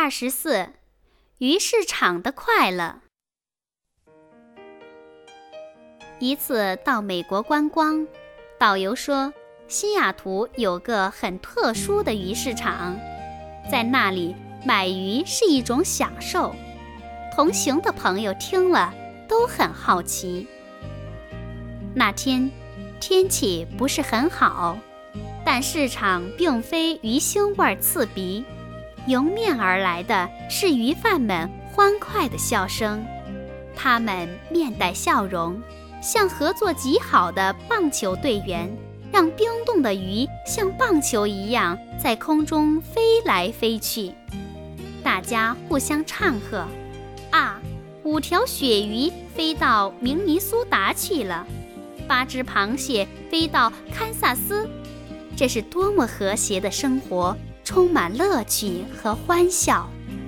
24鱼市场的快乐。一次到美国观光，导游说西雅图有个很特殊的鱼市场，在那里买鱼是一种享受。同行的朋友听了都很好奇。那天天气不是很好，但市场并非鱼腥味刺鼻，迎面而来的是鱼贩们欢快的笑声。他们面带笑容，像合作极好的棒球队员，让冰冻的鱼像棒球一样在空中飞来飞去。大家互相唱和：啊，5条鳕鱼飞到明尼苏达去了，8只螃蟹飞到堪萨斯。这是多么和谐的生活，充满乐趣和欢笑。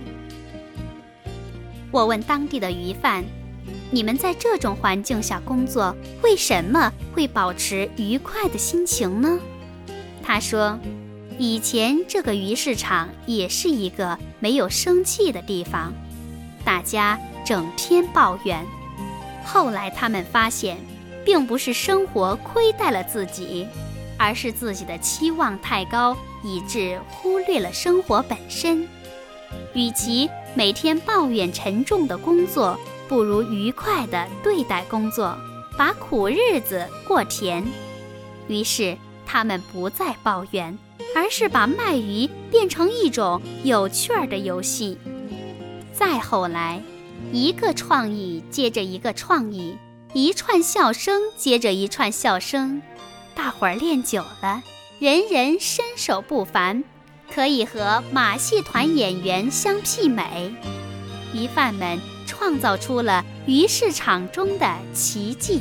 我问当地的鱼贩，你们在这种环境下工作，为什么会保持愉快的心情呢？他说，以前这个鱼市场也是一个没有生气的地方，大家整天抱怨。后来他们发现，并不是生活亏待了自己，而是自己的期望太高，以致忽略了生活本身。与其每天抱怨沉重的工作，不如愉快地对待工作，把苦日子过甜。于是他们不再抱怨，而是把卖鱼变成一种有趣的游戏。再后来，一个创意接着一个创意，一串笑声接着一串笑声，大伙儿练久了，人人身手不凡，可以和马戏团演员相媲美。鱼贩们创造出了鱼市场中的奇迹。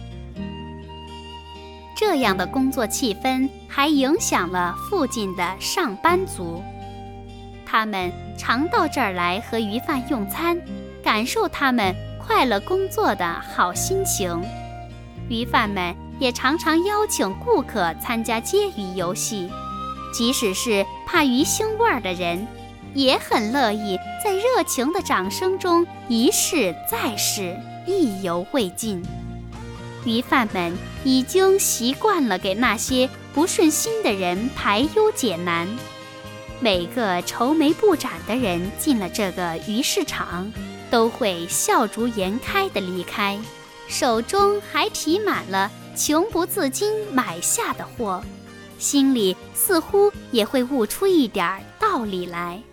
这样的工作气氛还影响了附近的上班族，他们常到这儿来和鱼贩用餐，感受他们快乐工作的好心情。鱼贩们也常常邀请顾客参加接鱼游戏，即使是怕鱼腥味的人，也很乐意在热情的掌声中一试再试，意犹未尽。鱼贩们已经习惯了给那些不顺心的人排忧解难。每个愁眉不展的人进了这个鱼市场，都会笑逐颜开地离开，手中还提满了情不自禁买下的货，心里似乎也会悟出一点道理来。